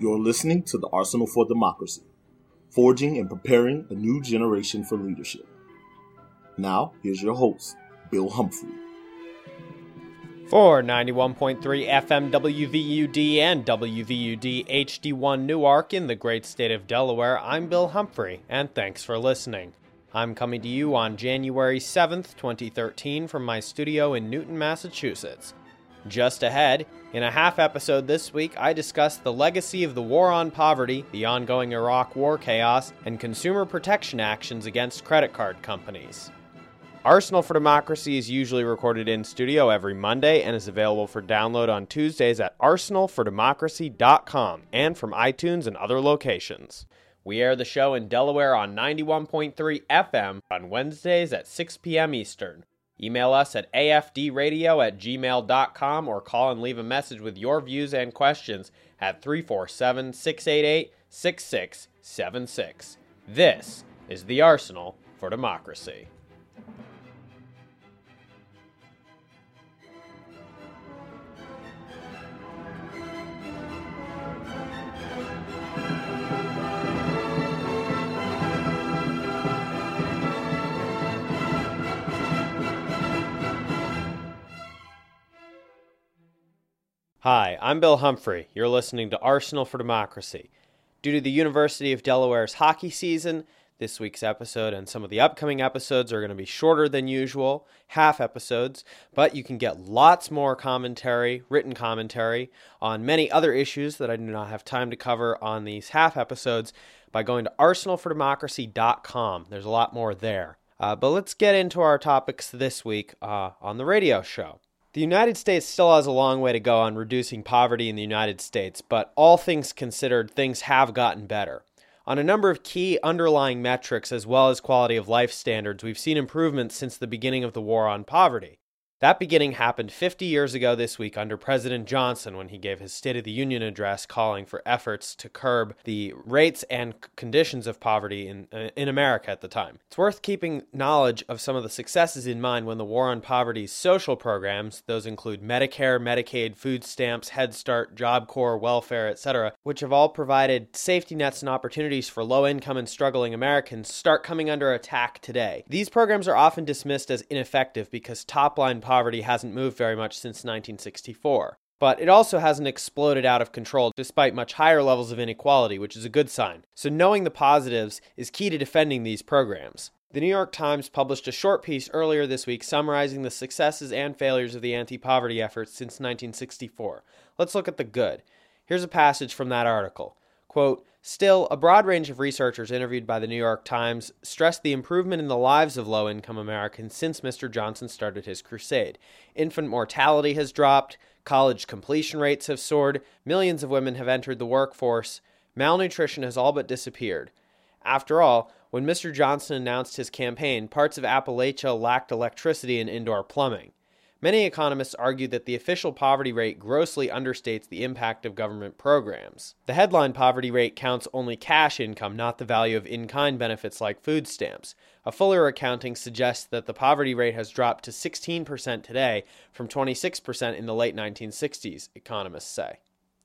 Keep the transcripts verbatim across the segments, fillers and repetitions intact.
You're listening to the Arsenal for Democracy, forging and preparing a new generation for leadership. Now, here's your host, Bill Humphrey. For ninety-one point three F M W V U D and W V U D H D one Newark in the great state of Delaware, I'm Bill Humphrey, and thanks for listening. I'm coming to you on January seventh, twenty thirteen from my studio in Newton, Massachusetts. Just ahead, in a half episode this week, I discuss the legacy of the war on poverty, the ongoing Iraq war chaos, and consumer protection actions against credit card companies. Arsenal for Democracy is usually recorded in studio every Monday and is available for download on Tuesdays at arsenal for democracy dot com and from iTunes and other locations. We air the show in Delaware on ninety-one point three F M on Wednesdays at six p.m. Eastern. Email us at a f d radio at gmail dot com or call and leave a message with your views and questions at three four seven, six eight eight, six six seven six. This is the Arsenal for Democracy. Hi, I'm Bill Humphrey. You're listening to Arsenal for Democracy. Due to the University of Delaware's hockey season, this week's episode and some of the upcoming episodes are going to be shorter than usual, half episodes, but you can get lots more commentary, written commentary, on many other issues that I do not have time to cover on these half episodes by going to arsenal for democracy dot com. There's a lot more there. Uh, but let's get into our topics this week uh, on the radio show. The United States still has a long way to go on reducing poverty in the United States, but all things considered, things have gotten better. On a number of key underlying metrics as well as quality of life standards, we've seen improvements since the beginning of the war on poverty. That beginning happened fifty years ago this week under President Johnson when he gave his State of the Union address calling for efforts to curb the rates and conditions of poverty in uh, in America at the time. It's worth keeping knowledge of some of the successes in mind when the war on poverty's social programs, those include Medicare, Medicaid, food stamps, Head Start, Job Corps, welfare, et cetera, which have all provided safety nets and opportunities for low-income and struggling Americans, start coming under attack today. These programs are often dismissed as ineffective because top-line poverty Poverty hasn't moved very much since nineteen sixty-four. But it also hasn't exploded out of control despite much higher levels of inequality, which is a good sign. So knowing the positives is key to defending these programs. The New York Times published a short piece earlier this week summarizing the successes and failures of the anti-poverty efforts since nineteen sixty-four. Let's look at the good. Here's a passage from that article. Quote, "Still, a broad range of researchers interviewed by the New York Times stressed the improvement in the lives of low-income Americans since Mister Johnson started his crusade. Infant mortality has dropped, college completion rates have soared, millions of women have entered the workforce, malnutrition has all but disappeared. After all, when Mister Johnson announced his campaign, parts of Appalachia lacked electricity and indoor plumbing. Many economists argue that the official poverty rate grossly understates the impact of government programs. The headline poverty rate counts only cash income, not the value of in-kind benefits like food stamps. A fuller accounting suggests that the poverty rate has dropped to sixteen percent today from twenty-six percent in the late nineteen sixties, economists say."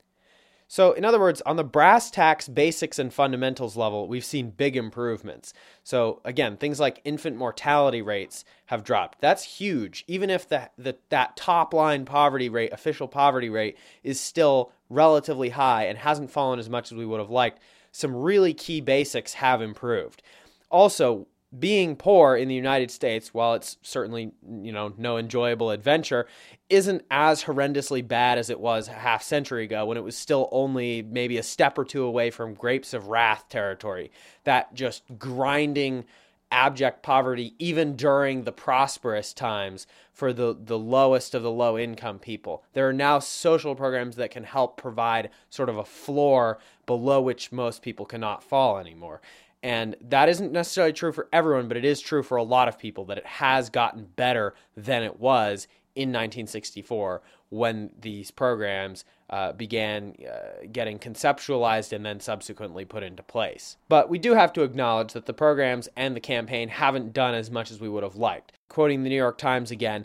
So, in other words, on the brass tacks, basics, and fundamentals level, we've seen big improvements. So, again, things like infant mortality rates have dropped. That's huge, even if the, the, that top-line poverty rate, official poverty rate, is still relatively high and hasn't fallen as much as we would have liked. Some really key basics have improved. Also, being poor in the United States, while it's certainly, you know, no enjoyable adventure, isn't as horrendously bad as it was a half century ago when it was still only maybe a step or two away from grapes of wrath territory. That just grinding, abject poverty, even during the prosperous times for the, the lowest of the low-income people. There are now social programs that can help provide sort of a floor below which most people cannot fall anymore. And that isn't necessarily true for everyone, but it is true for a lot of people that it has gotten better than it was in nineteen sixty-four when these programs uh, began uh, getting conceptualized and then subsequently put into place. But we do have to acknowledge that the programs and the campaign haven't done as much as we would have liked. Quoting the New York Times again,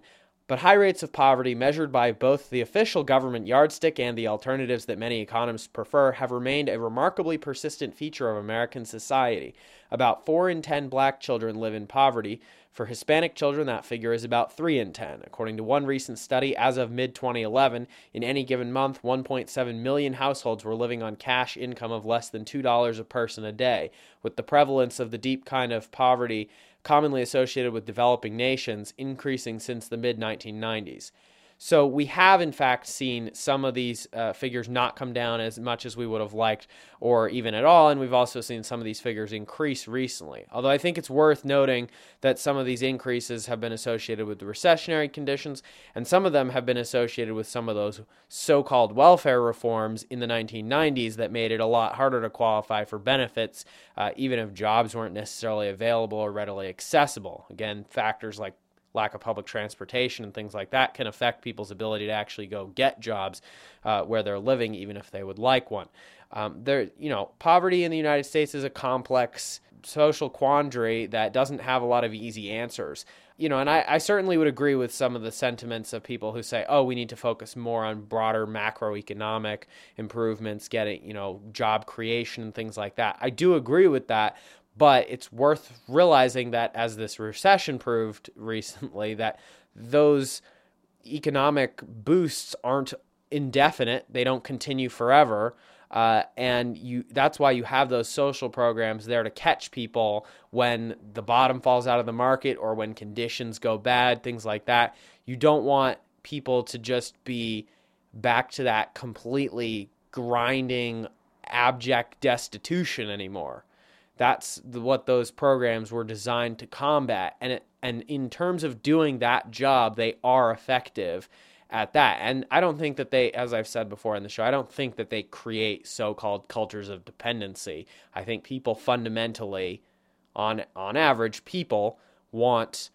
But high rates of poverty, measured by both the official government yardstick and the alternatives that many economists prefer, have remained a remarkably persistent feature of American society. About four in ten black children live in poverty. For Hispanic children, that figure is about three in ten. According to one recent study, as of mid twenty eleven, in any given month, one point seven million households were living on cash income of less than two dollars a person a day, with the prevalence of the deep kind of poverty commonly associated with developing nations increasing since the mid nineteen nineties. So we have, in fact, seen some of these uh, figures not come down as much as we would have liked, or even at all, and we've also seen some of these figures increase recently. Although I think it's worth noting that some of these increases have been associated with the recessionary conditions, and some of them have been associated with some of those so-called welfare reforms in the nineteen nineties that made it a lot harder to qualify for benefits, uh, even if jobs weren't necessarily available or readily accessible. Again, factors like lack of public transportation and things like that can affect people's ability to actually go get jobs uh, where they're living, even if they would like one. Um, there, you know, poverty in the United States is a complex social quandary that doesn't have a lot of easy answers. You know, and I, I certainly would agree with some of the sentiments of people who say, oh, we need to focus more on broader macroeconomic improvements, getting, you know, job creation and things like that. I do agree with that. But it's worth realizing that, as this recession proved recently, that those economic boosts aren't indefinite. They don't continue forever. Uh, and you that's why you have those social programs there to catch people when the bottom falls out of the market or when conditions go bad, things like that. You don't want people to just be back to that completely grinding, abject destitution anymore. That's the, what those programs were designed to combat. And it, and in terms of doing that job, they are effective at that. And I don't think that they, as I've said before in the show, I don't think that they create so-called cultures of dependency. I think people fundamentally, on on average, people want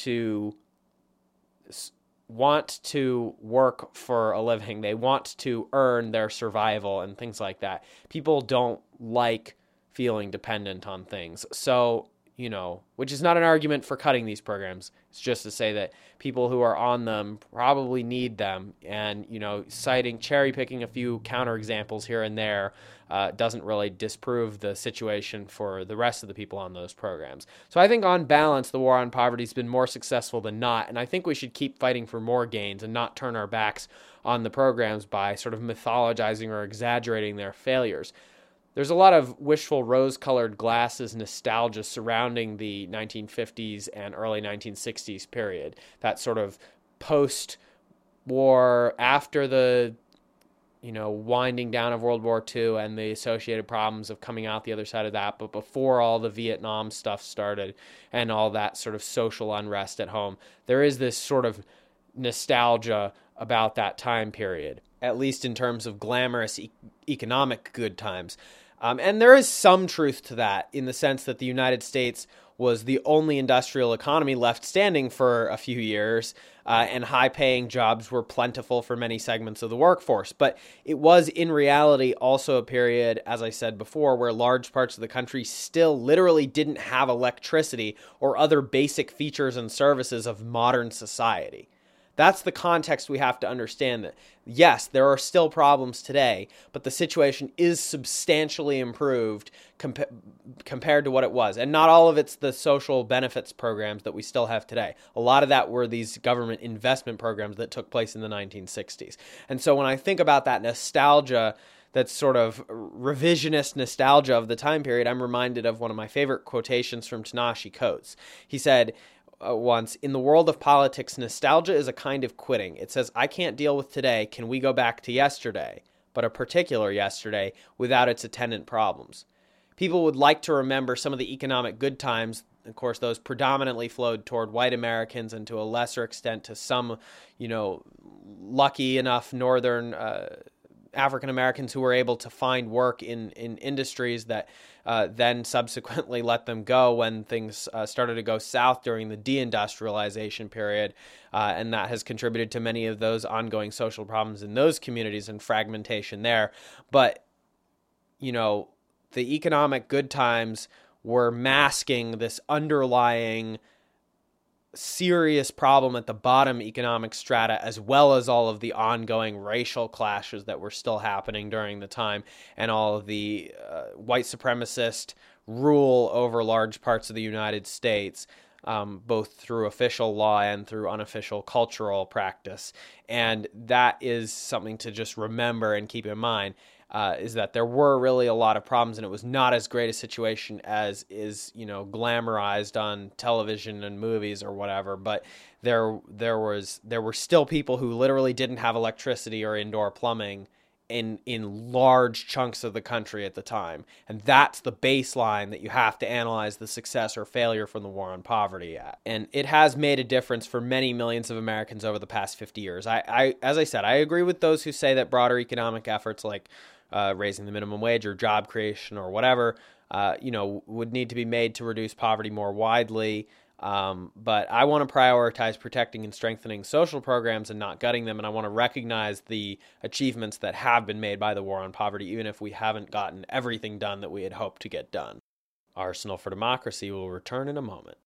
to want to work for a living. They want to earn their survival and things like that. People don't like feeling dependent on things. So, you know, which is not an argument for cutting these programs. It's just to say that people who are on them probably need them. And, you know, citing, cherry picking a few counterexamples here and there uh, doesn't really disprove the situation for the rest of the people on those programs. So I think on balance, the war on poverty has been more successful than not. And I think we should keep fighting for more gains and not turn our backs on the programs by sort of mythologizing or exaggerating their failures. There's a lot of wishful rose-colored glasses nostalgia surrounding the nineteen fifties and early nineteen sixties period. That sort of post-war, after the, you know, winding down of World War Two and the associated problems of coming out the other side of that, but before all the Vietnam stuff started and all that sort of social unrest at home. There is this sort of nostalgia about that time period, at least in terms of glamorous e- economic good times. Um, and there is some truth to that in the sense that the United States was the only industrial economy left standing for a few years, uh, and high-paying jobs were plentiful for many segments of the workforce. But it was, in reality, also a period, as I said before, where large parts of the country still literally didn't have electricity or other basic features and services of modern society. That's the context we have to understand, that, yes, there are still problems today, but the situation is substantially improved compa- compared to what it was. And not all of it's the social benefits programs that we still have today. A lot of that were these government investment programs that took place in the nineteen sixties. And so when I think about that nostalgia, that's sort of revisionist nostalgia of the time period, I'm reminded of one of my favorite quotations from Ta-Nehisi Coates. He said, Uh, once, in the world of politics, nostalgia is a kind of quitting. It says, I can't deal with today. Can we go back to yesterday? But a particular yesterday without its attendant problems. People would like to remember some of the economic good times. Of course, those predominantly flowed toward white Americans and to a lesser extent to some, you know, lucky enough northern uh, African Americans who were able to find work in, in industries that uh, then subsequently let them go when things uh, started to go south during the deindustrialization period. Uh, and that has contributed to many of those ongoing social problems in those communities and fragmentation there. But, you know, the economic good times were masking this underlying serious problem at the bottom economic strata, as well as all of the ongoing racial clashes that were still happening during the time, and all of the uh, white supremacist rule over large parts of the United States, um, both through official law and through unofficial cultural practice. And that is something to just remember and keep in mind. Uh, is that there were really a lot of problems, and it was not as great a situation as is, you know, glamorized on television and movies or whatever. But there, there was, there were still people who literally didn't have electricity or indoor plumbing in in large chunks of the country at the time, and that's the baseline that you have to analyze the success or failure from the war on poverty at. And it has made a difference for many millions of Americans over the past fifty years. I, I as I said, I agree with those who say that broader economic efforts like Uh, raising the minimum wage or job creation or whatever, uh, you know, would need to be made to reduce poverty more widely. Um, but I want to prioritize protecting and strengthening social programs and not gutting them. And I want to recognize the achievements that have been made by the war on poverty, even if we haven't gotten everything done that we had hoped to get done. Arsenal for Democracy will return in a moment.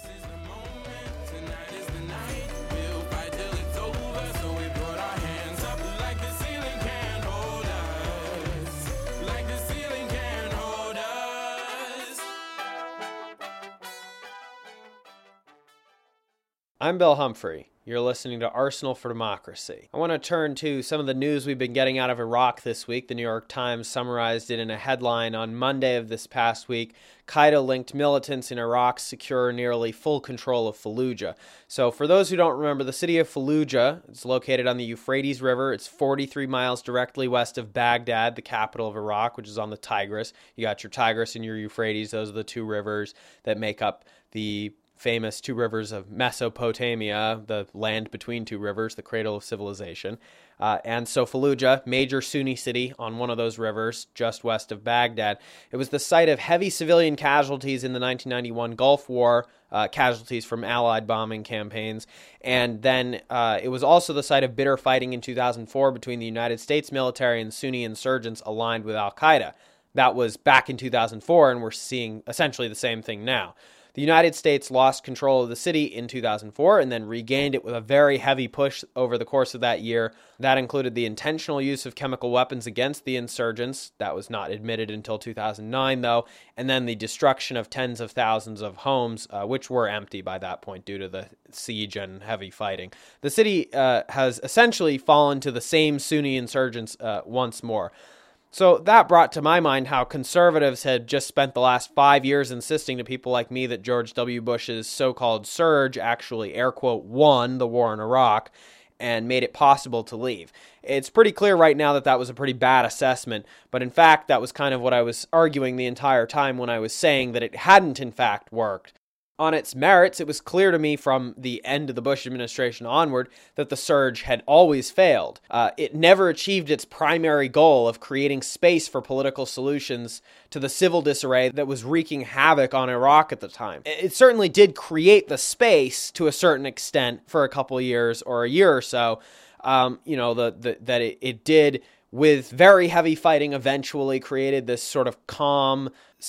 I'm Bill Humphrey. You're listening to Arsenal for Democracy. I want to turn to some of the news we've been getting out of Iraq this week. The New York Times summarized it in a headline on Monday of this past week. Qaeda-linked militants in Iraq secure nearly full control of Fallujah. So for those who don't remember, the city of Fallujah is located on the Euphrates River. It's forty-three miles directly west of Baghdad, the capital of Iraq, which is on the Tigris. You got your Tigris and your Euphrates. Those are the two rivers that make up the famous two rivers of Mesopotamia, the land between two rivers, the cradle of civilization. Uh, and so Fallujah, major Sunni city on one of those rivers, just west of Baghdad. It was the site of heavy civilian casualties in the nineteen ninety-one Gulf War, uh, casualties from Allied bombing campaigns. And then uh, it was also the site of bitter fighting in two thousand four between the United States military and Sunni insurgents aligned with al-Qaeda. That was back in two thousand four, and we're seeing essentially the same thing now. The United States lost control of the city in two thousand four and then regained it with a very heavy push over the course of that year. That included the intentional use of chemical weapons against the insurgents. That was not admitted until two thousand nine, though. And then the destruction of tens of thousands of homes, uh, which were empty by that point due to the siege and heavy fighting. The city uh, has essentially fallen to the same Sunni insurgents uh, once more. So that brought to my mind how conservatives had just spent the last five years insisting to people like me that George W. Bush's so-called surge actually, air quote, won the war in Iraq and made it possible to leave. It's pretty clear right now that that was a pretty bad assessment, but in fact, that was kind of what I was arguing the entire time when I was saying that it hadn't in fact worked. On its merits, it was clear to me from the end of the Bush administration onward that the surge had always failed. Uh, it never achieved its primary goal of creating space for political solutions to the civil disarray that was wreaking havoc on Iraq at the time. It certainly did create the space to a certain extent for a couple of years or a year or so. Um, you know, the, the that it, it did, with very heavy fighting, eventually created this sort of calm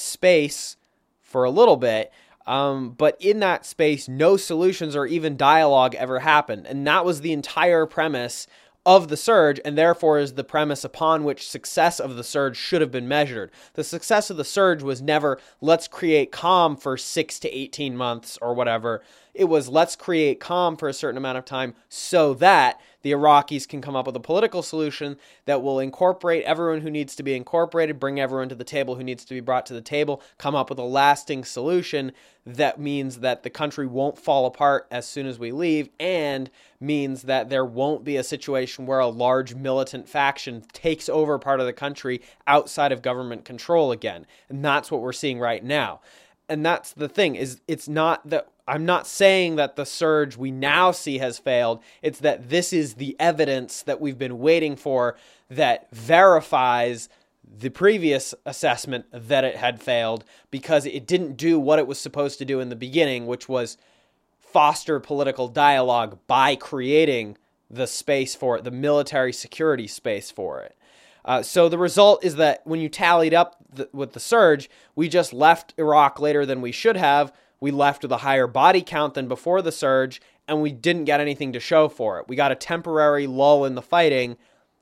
space for a little bit. Um, but in that space, no solutions or even dialogue ever happened. And that was the entire premise of the surge, and therefore is the premise upon which success of the surge should have been measured. The success of the surge was never, let's create calm for six to eighteen months or whatever. It was, let's create calm for a certain amount of time so that the Iraqis can come up with a political solution that will incorporate everyone who needs to be incorporated, bring everyone to the table who needs to be brought to the table, come up with a lasting solution that means that the country won't fall apart as soon as we leave, and means that there won't be a situation where a large militant faction takes over part of the country outside of government control again. And that's what we're seeing right now. And that's the thing, is it's not that I'm not saying that the surge we now see has failed. It's that this is the evidence that we've been waiting for that verifies the previous assessment that it had failed, because it didn't do what it was supposed to do in the beginning, which was foster political dialogue by creating the space for it, the military security space for it. Uh, so the result is that when you tallied up the, with the surge, we just left Iraq later than we should have, we left with a higher body count than before the surge, and we didn't get anything to show for it. We got a temporary lull in the fighting,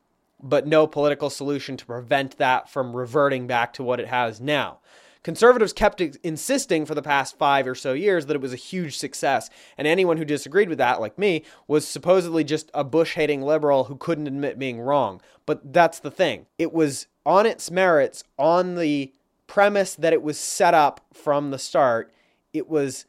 but no political solution to prevent that from reverting back to what it has now. Conservatives kept insisting for the past five or so years that it was a huge success, and anyone who disagreed with that, like me, was supposedly just a Bush-hating liberal who couldn't admit being wrong. But that's the thing. It was on its merits, on the premise that it was set up from the start. It was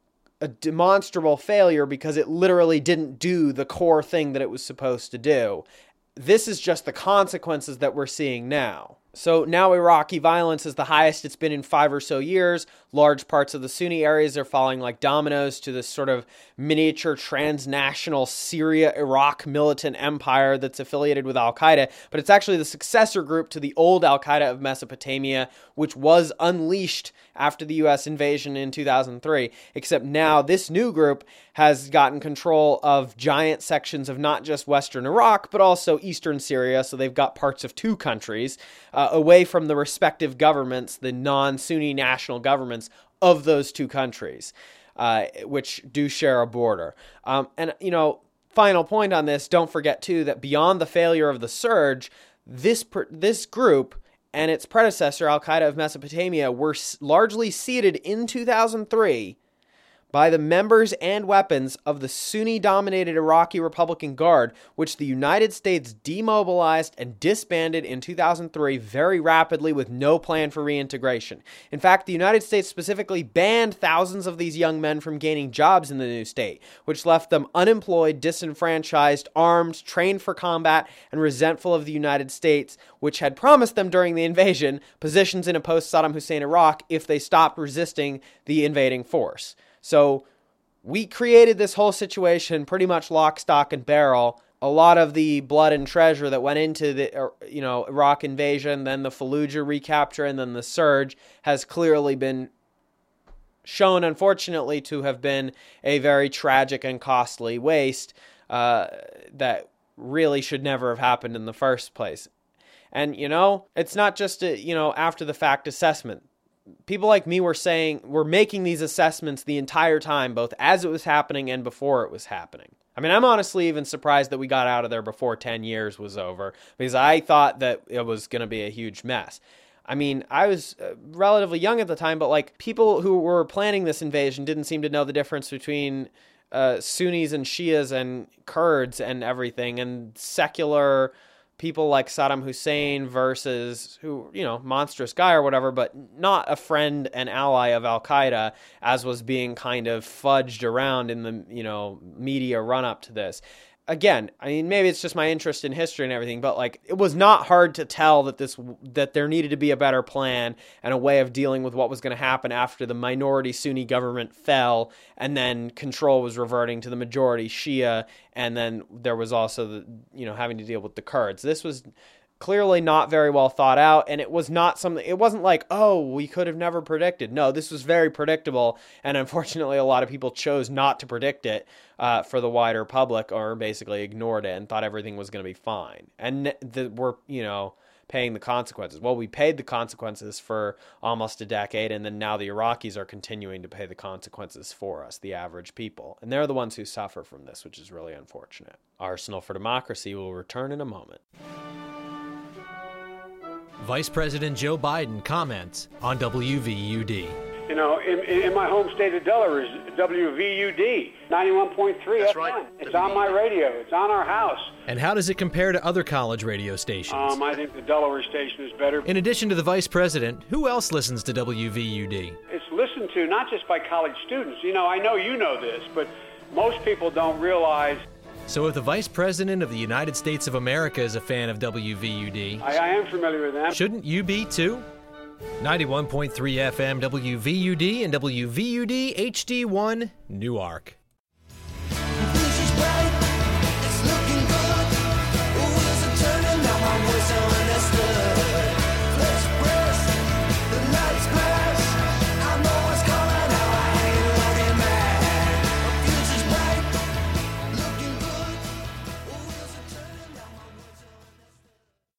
a demonstrable failure because it literally didn't do the core thing that it was supposed to do. This is just the consequences that we're seeing now. So now Iraqi violence is the highest it's been in five or so years. Large parts of the Sunni areas are falling like dominoes to this sort of miniature transnational Syria-Iraq militant empire that's affiliated with Al-Qaeda. But it's actually the successor group to the old Al-Qaeda of Mesopotamia, which was unleashed after the U S invasion in two thousand three. Except now this new group has gotten control of giant sections of not just Western Iraq, but also Eastern Syria. So they've got parts of two countries uh, away from the respective governments, the non-Sunni national governments of those two countries, uh, which do share a border. Um, and, you know, final point on this, don't forget, too, that beyond the failure of the surge, this this group and its predecessor, Al-Qaeda of Mesopotamia, were largely seeded in two thousand three by the members and weapons of the Sunni-dominated Iraqi Republican Guard, which the United States demobilized and disbanded in two thousand three very rapidly with no plan for reintegration. In fact, the United States specifically banned thousands of these young men from gaining jobs in the new state, which left them unemployed, disenfranchised, armed, trained for combat, and resentful of the United States, which had promised them during the invasion positions in a post-Saddam Hussein Iraq if they stopped resisting the invading force. So we created this whole situation pretty much lock, stock, and barrel. A lot of the blood and treasure that went into the you know Iraq invasion, then the Fallujah recapture, and then the surge has clearly been shown, unfortunately, to have been a very tragic and costly waste uh, that really should never have happened in the first place. And, you know, it's not just a, you know, after the fact assessment. People like me were saying, we're making these assessments the entire time, both as it was happening and before it was happening. I mean, I'm honestly even surprised that we got out of there before ten years was over, because I thought that it was going to be a huge mess. I mean, I was uh, relatively young at the time, but like people who were planning this invasion didn't seem to know the difference between uh, Sunnis and Shias and Kurds and everything, and secular people like Saddam Hussein versus who, you know, monstrous guy or whatever, but not a friend and ally of Al-Qaeda, as was being kind of fudged around in the, you know, media run up to this. Again, I mean, maybe it's just my interest in history and everything, but like, it was not hard to tell that this, that there needed to be a better plan and a way of dealing with what was going to happen after the minority Sunni government fell, and then control was reverting to the majority Shia, and then there was also the, you know, having to deal with the Kurds. This was clearly not very well thought out, and it was not something, it wasn't like, oh, we could have never predicted. No, this was very predictable, and unfortunately a lot of people chose not to predict it uh, for the wider public, or basically ignored it and thought everything was going to be fine. And that we're, you know, paying the consequences. Well, we paid the consequences for almost a decade, and then now the Iraqis are continuing to pay the consequences for us, the average people. And they're the ones who suffer from this, which is really unfortunate. Arsenal for Democracy will return in a moment. Vice President Joe Biden comments on W V U D. You know, in, in my home state of Delaware is W V U D, ninety-one point three That's F M. Right. It's on my radio. It's on our house. And how does it compare to other college radio stations? Um, I think the Delaware station is better. In addition to the Vice President, who else listens to W V U D? It's listened to not just by college students. You know, I know you know this, but most people don't realize. So if the Vice President of the United States of America is a fan of W V U D... I, I am familiar with them. Shouldn't you be, too? ninety-one point three F M W V U D and W V U D H D one, Newark.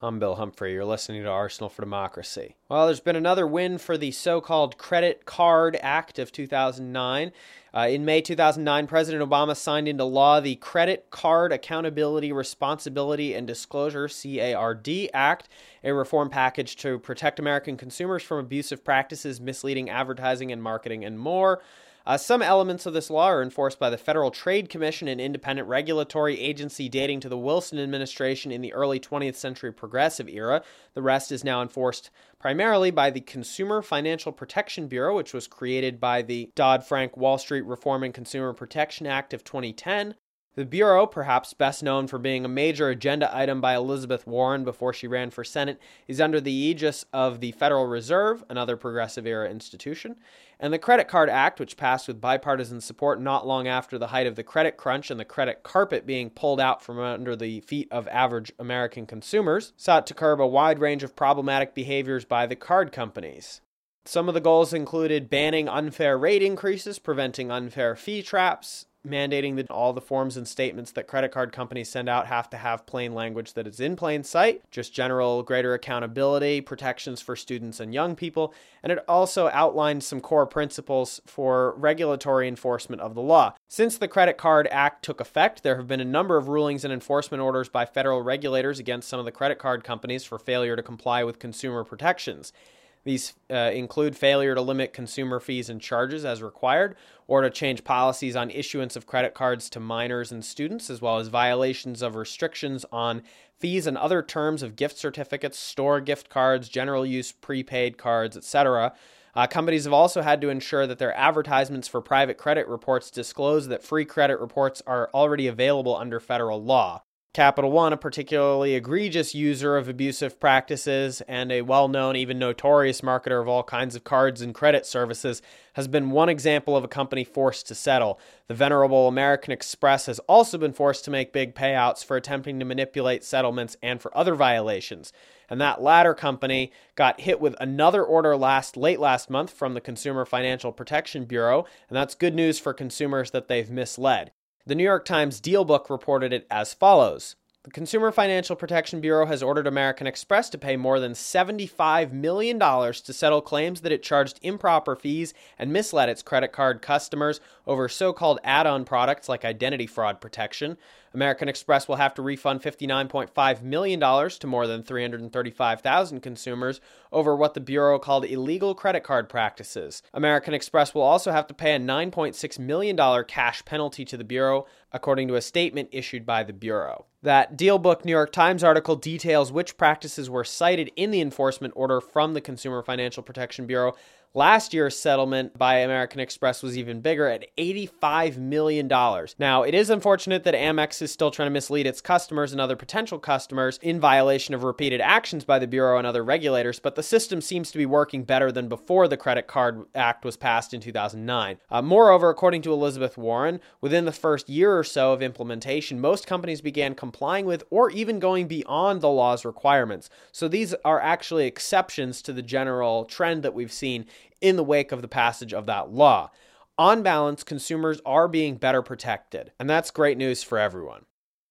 I'm Bill Humphrey. You're listening to Arsenal for Democracy. Well, there's been another win for the so-called Credit Card Act of two thousand nine. Uh, in May two thousand nine, President Obama signed into law the Credit Card Accountability, Responsibility, and Disclosure, C A R D Act, a reform package to protect American consumers from abusive practices, misleading advertising and marketing, and more. Uh, some elements of this law are enforced by the Federal Trade Commission, an independent regulatory agency dating to the Wilson administration in the early twentieth century progressive era. The rest is now enforced primarily by the Consumer Financial Protection Bureau, which was created by the Dodd-Frank Wall Street Reform and Consumer Protection Act of twenty ten. The Bureau, perhaps best known for being a major agenda item by Elizabeth Warren before she ran for Senate, is under the aegis of the Federal Reserve, another progressive-era institution. And the Credit Card Act, which passed with bipartisan support not long after the height of the credit crunch and the credit carpet being pulled out from under the feet of average American consumers, sought to curb a wide range of problematic behaviors by the card companies. Some of the goals included banning unfair rate increases, preventing unfair fee traps, mandating that all the forms and statements that credit card companies send out have to have plain language that is in plain sight, just general greater accountability, protections for students and young people, and it also outlined some core principles for regulatory enforcement of the law. Since the Credit Card Act took effect, there have been a number of rulings and enforcement orders by federal regulators against some of the credit card companies for failure to comply with consumer protections. These uh, include failure to limit consumer fees and charges as required, or to change policies on issuance of credit cards to minors and students, as well as violations of restrictions on fees and other terms of gift certificates, store gift cards, general use prepaid cards, et cetera. Uh, companies have also had to ensure that their advertisements for private credit reports disclose that free credit reports are already available under federal law. Capital One, a particularly egregious user of abusive practices and a well-known, even notorious marketer of all kinds of cards and credit services, has been one example of a company forced to settle. The venerable American Express has also been forced to make big payouts for attempting to manipulate settlements and for other violations. And that latter company got hit with another order last late last month from the Consumer Financial Protection Bureau, and that's good news for consumers that they've misled. The New York Times DealBook reported it as follows. The Consumer Financial Protection Bureau has ordered American Express to pay more than seventy-five million dollars to settle claims that it charged improper fees and misled its credit card customers over so-called add-on products like identity fraud protection. American Express will have to refund fifty-nine point five million dollars to more than three hundred thirty-five thousand consumers over what the Bureau called illegal credit card practices. American Express will also have to pay a nine point six million dollars cash penalty to the Bureau, according to a statement issued by the Bureau. That DealBook New York Times article details which practices were cited in the enforcement order from the Consumer Financial Protection Bureau. Last year's settlement by American Express was even bigger at eighty-five million dollars. Now, it is unfortunate that Amex is still trying to mislead its customers and other potential customers in violation of repeated actions by the Bureau and other regulators, but the system seems to be working better than before the Credit Card Act was passed in two thousand nine. Uh, moreover, according to Elizabeth Warren, within the first year or so of implementation, most companies began complying with or even going beyond the law's requirements. So these are actually exceptions to the general trend that we've seen in the wake of the passage of that law. On balance, consumers are being better protected, and that's great news for everyone.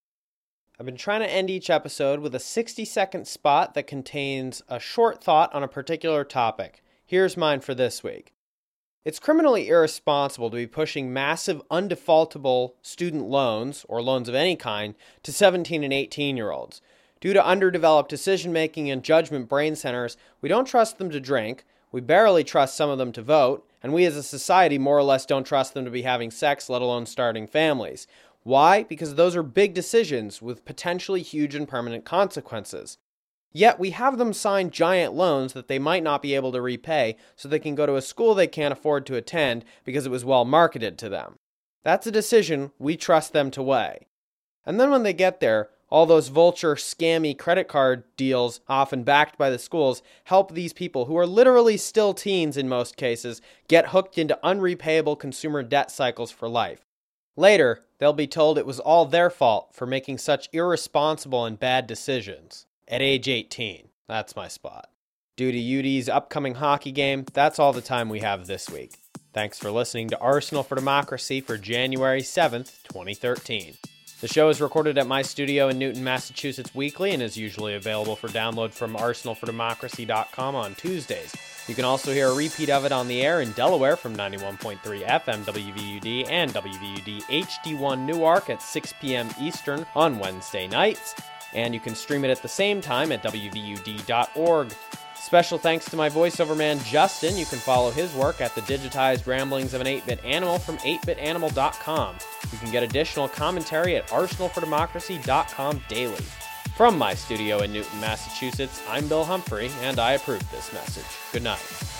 I've been trying to end each episode with a sixty-second spot that contains a short thought on a particular topic. Here's mine for this week. It's criminally irresponsible to be pushing massive, undefaultable student loans, or loans of any kind, to seventeen and eighteen-year-olds. Due to underdeveloped decision-making and judgment brain centers, we don't trust them to drink, we barely trust some of them to vote, and we as a society more or less don't trust them to be having sex, let alone starting families. Why? Because those are big decisions with potentially huge and permanent consequences. Yet we have them sign giant loans that they might not be able to repay so they can go to a school they can't afford to attend because it was well marketed to them. That's a decision we trust them to weigh. And then when they get there, all those vulture, scammy credit card deals, often backed by the schools, help these people, who are literally still teens in most cases, get hooked into unrepayable consumer debt cycles for life. Later, they'll be told it was all their fault for making such irresponsible and bad decisions. At age eighteen. That's my spot. Due to U D's upcoming hockey game, that's all the time we have this week. Thanks for listening to Arsenal for Democracy for January seventh, twenty thirteen. The show is recorded at my studio in Newton, Massachusetts weekly and is usually available for download from arsenal for democracy dot com on Tuesdays. You can also hear a repeat of it on the air in Delaware from ninety-one point three F M W V U D and W V U D H D one Newark at six p.m. Eastern on Wednesday nights, and you can stream it at the same time at W V U D dot org. Special thanks to my voiceover man, Justin. You can follow his work at the digitized ramblings of an eight-bit animal from eight bit animal dot com. You can get additional commentary at arsenal for democracy dot com daily. From my studio in Newton, Massachusetts, I'm Bill Humphrey, and I approve this message. Good night.